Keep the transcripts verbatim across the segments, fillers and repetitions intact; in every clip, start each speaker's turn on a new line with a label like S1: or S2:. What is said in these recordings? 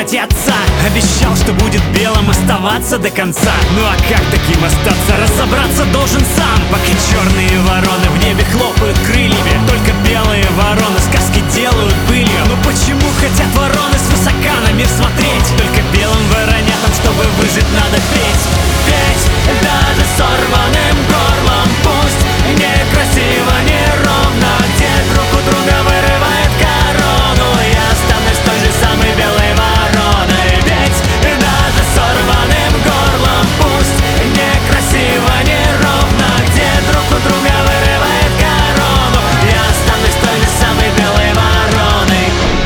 S1: мать и отца. Обещал, что будет белым оставаться до конца. Ну а как таким остаться? Разобраться должен сам. Пока черные вороны в небе хлопают крыльями, только белые вороны сказки делают пылью. Ну почему хотят вороны свысока на мир смотреть? Только белым воронятам, чтобы выжить, надо петь. Петь даже сорванным горлом. Пусть некрасиво, неровно, где друг у друга вырывает корону. Я останусь той же самой белой вороной. Петь даже сорванным горлом. Пусть некрасиво, неровно, где друг у друга вырывает корону. Я останусь той же самой белой вороной.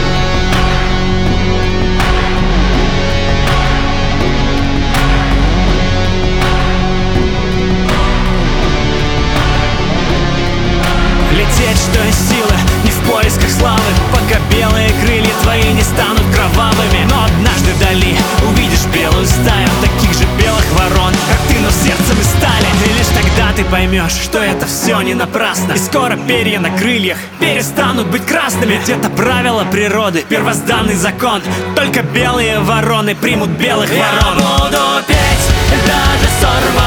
S1: Лететь, что из силы, не в поисках славы, пока белые крылья твои не станут кровавыми. Но однажды вдали увидишь белую стаю таких же белых ворон, как ты, но сердцем из стали. И лишь тогда ты поймешь, что это все не напрасно. И скоро перья на крыльях перестанут быть красными. Ведь это правило природы, первозданный закон. Только белые вороны примут белых ворон. Я буду петь даже сорвать